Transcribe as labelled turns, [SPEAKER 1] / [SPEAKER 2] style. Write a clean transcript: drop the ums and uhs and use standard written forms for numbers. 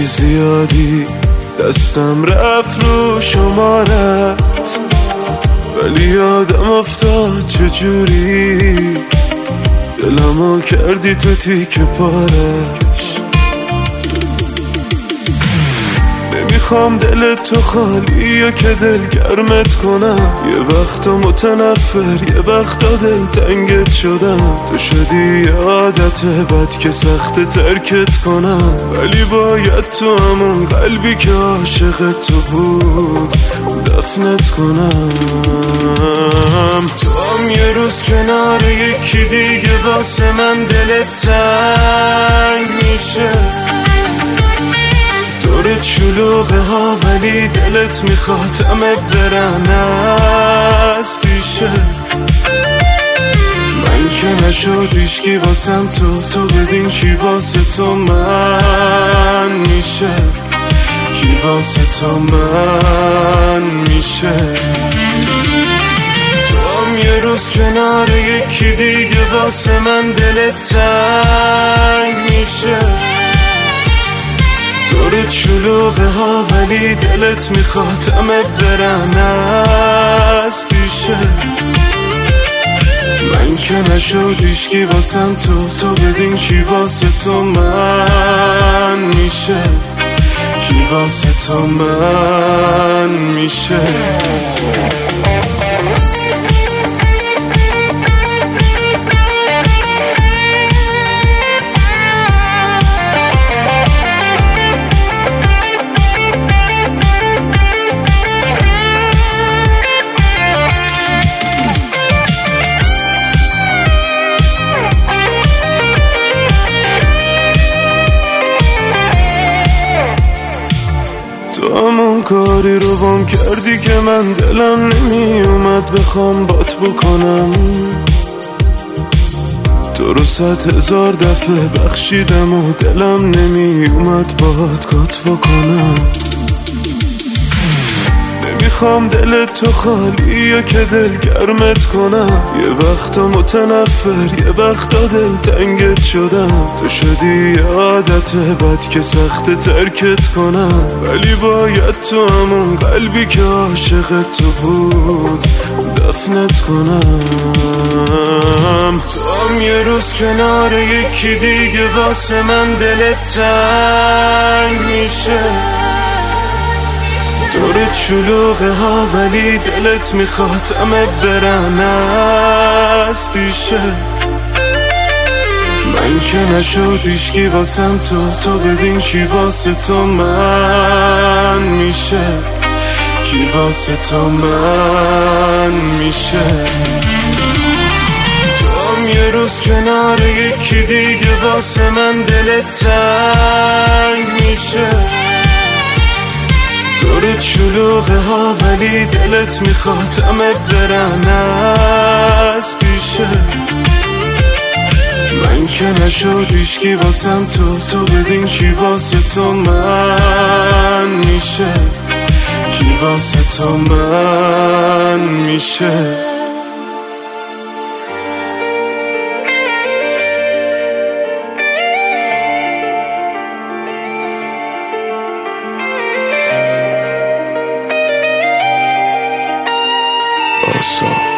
[SPEAKER 1] زیادی دستم رفت رو شمارت، ولی یادم افتاد چجوری دلمو کردی تو تیکه پارش. نمیخوام دل تو خالی یا که دل گرمت کنم، یه وقتا متنفر یه وقتا دل تنگت شدم. تو شدی عادت بد که سخت ترکت کنم، ولی باید تو همون قلبی که عاشق تو بود دفنت کنم. تو هم یه روز کنار یکی دیگه واسه من دلت تنگ میشه، دورت شلوغه ها ولی دلت میخواد همه برن از پیشه. من که نشد هیچکی واسم تو ببین کی واسه تو من میشه، کی واسه تو من میشه. تو هم یه روز کنار یکی دیگه واسه من دلت تنگ میشه، دورت شلوغه ها ولی دلت میخواد همه برن از پیشه. من که نشد هیچکی واسم تو ببین کی واسه تو من میشه، کی واسه تو من میشه. تو همون کاری رو بام کردی که من دلم نمی اومد بخوام بات بکنم. تو رو 100,000 دفعه بخشیدم و دلم نمی اومد بات کات بکنم. نمیخوام دل تو خالی یا که دل گرمت کنم، یه وقتا متنفر یه وقتا دل تنگت شدم. تو شدی عادت بد که سخت ترکت کنم، ولی باید تو همون قلبی که عاشق تو بود دفنت کنم. تو هم یه روز کنار یکی دیگه واسه من دلت تنگ میشه، دورت شلوغه ها ولی دلت میخواد همه برن از پیشه. من که نشد هیچکی واسم تو ببین کی واسه تو من میشه، کی واسه تو من میشه. تو هم یه روز کنار یکی دیگه واسه من دلت تنگ میشه، دورت شلوغه ها ولی دلت میخواد همه برن از پیشه. من که نشد هیچکی واسم تو ببین کی واسه تو من میشه، کی واسه تو من میشه. Also